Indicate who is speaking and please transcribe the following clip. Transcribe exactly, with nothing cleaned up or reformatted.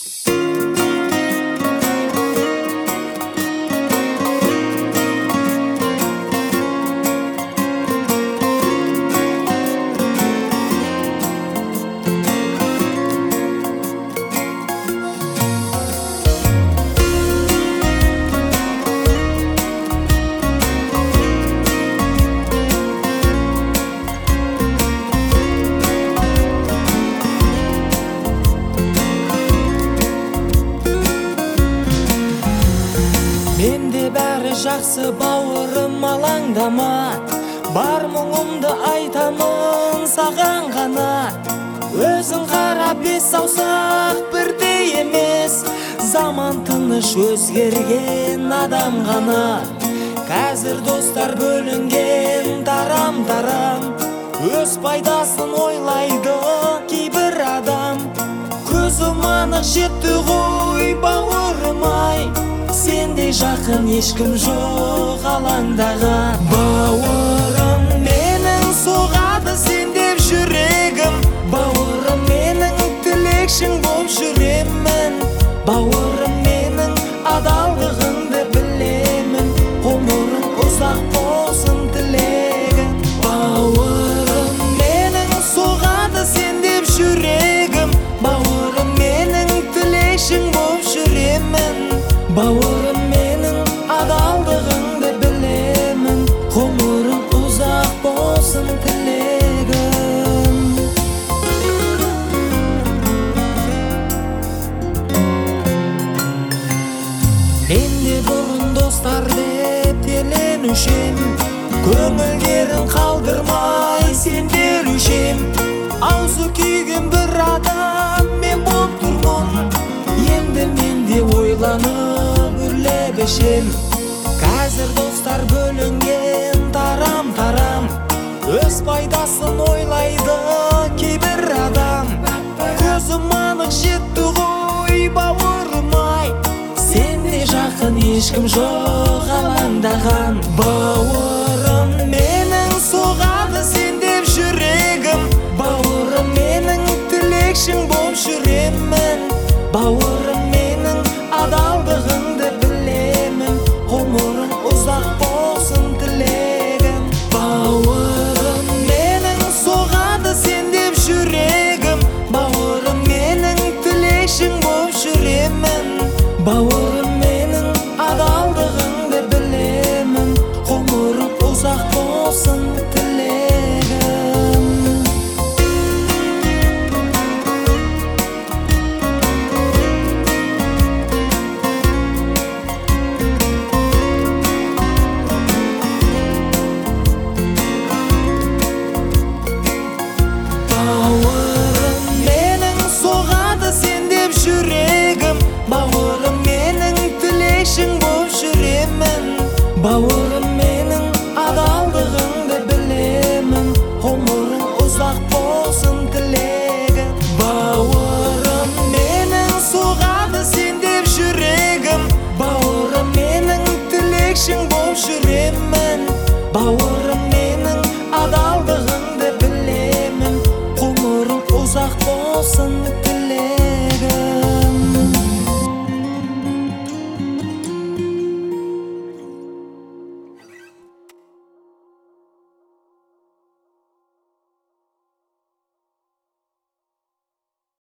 Speaker 1: Менде бәрі жақсы бауырым, алаңдама. Бар мұңымды айтамын саған ғана. Өзің қара, бес саусақ бірдей емес. Заман тыныш, өзгерген адам ғана. Қазір достар бөлінген тарам-тарам. Өз пайдасын ойлайды кейбір адам. Көзім анық жетті ғой бауырым-ай. Сендей жақын ешкім жоқ алаңдаған. Бауырым менің соғады сен деп жүрегім. Бауырым менің тілекшің боп жүремін. Бауырым менің адалдығыңды білемін. Ғұмырың ұзақ болсын тілегім. Бауырым менің соғады сен деп жүрегім. Бауырым менің тілекшің боп жүремін. Бауырым менің адалдығыңды білемін. Ғұмырың ұзақ болсын тілегім. Менде бұрын достар деп теленушем. Көңілдерін қалдырмай сендерушем. Аузы күйген бір адам мен боп тұрмын. Енді менде ойланып үрлебешем. Қазір достар бөлінген тарам-тарам. Өз пайдасын ойлайды кейбір адам. Көзім анық жетті ғой бауырым-ай. Сенде жақын ешкім жоқ алаңдаған. Бауырым менің соғады сен деп жүрегім. Бауырым менің тілекшің боп жүремін. Бауырым менің адалдығыңды білемін. Ғұмырың ұзақ болсын тілегім. Бауырым менің соғады сен деп жүрегім. Бауырым менің тілекшің боп жүремін. Бауырым